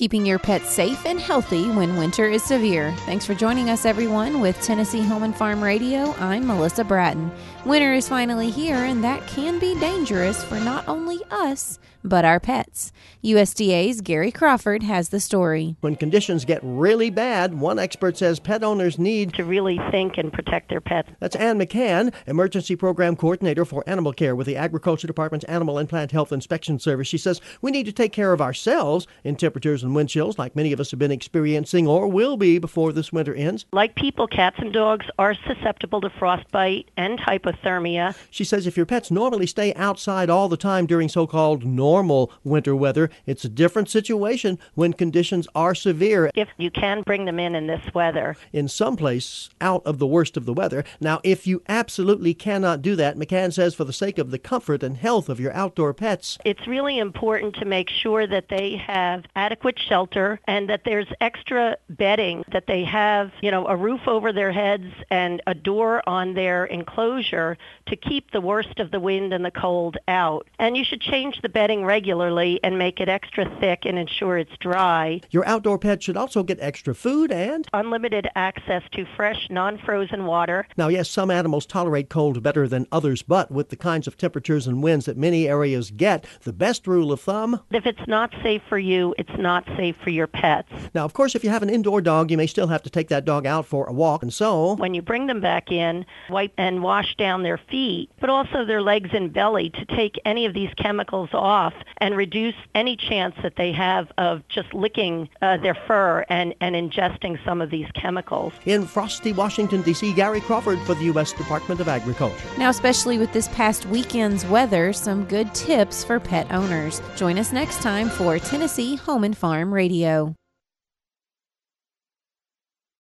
keeping your pets safe and healthy when winter is severe. Thanks for joining us, everyone, with Tennessee Home and Farm Radio. I'm Melissa Bratton. Winter is finally here, and that can be dangerous for not only us, but our pets. USDA's Gary Crawford has the story. When conditions get really bad, one expert says pet owners need to really think and protect their pets. That's Ann McCann, Emergency Program Coordinator for Animal Care with the Agriculture Department's Animal and Plant Health Inspection Service. She says we need to take care of ourselves in temperatures and wind chills like many of us have been experiencing or will be before this winter ends. Like people, cats and dogs are susceptible to frostbite and hypothermia. She says if your pets normally stay outside all the time during so-called normal winter weather, it's a different situation when conditions are severe. If you can bring them in this weather. In some place out of the worst of the weather. Now, if you absolutely cannot do that, McCann says for the sake of the comfort and health of your outdoor pets, it's really important to make sure that they have adequate shelter and that there's extra bedding, that they have, a roof over their heads and a door on their enclosure to keep the worst of the wind and the cold out. And you should change the bedding regularly and make it extra thick and ensure it's dry. Your outdoor pet should also get extra food and unlimited access to fresh, non-frozen water. Now, yes, some animals tolerate cold better than others, but with the kinds of temperatures and winds that many areas get, the best rule of thumb: if it's not safe for you, it's not safe for your pets. Now, of course, if you have an indoor dog, you may still have to take that dog out for a walk, and so when you bring them back in, wipe and wash down their feet, but also their legs and belly to take any of these chemicals off and reduce any chance that they have of just licking their fur and ingesting some of these chemicals. In frosty Washington, D.C., Gary Crawford for the U.S. Department of Agriculture. Now, especially with this past weekend's weather, some good tips for pet owners. Join us next time for Tennessee Home and Farm Radio.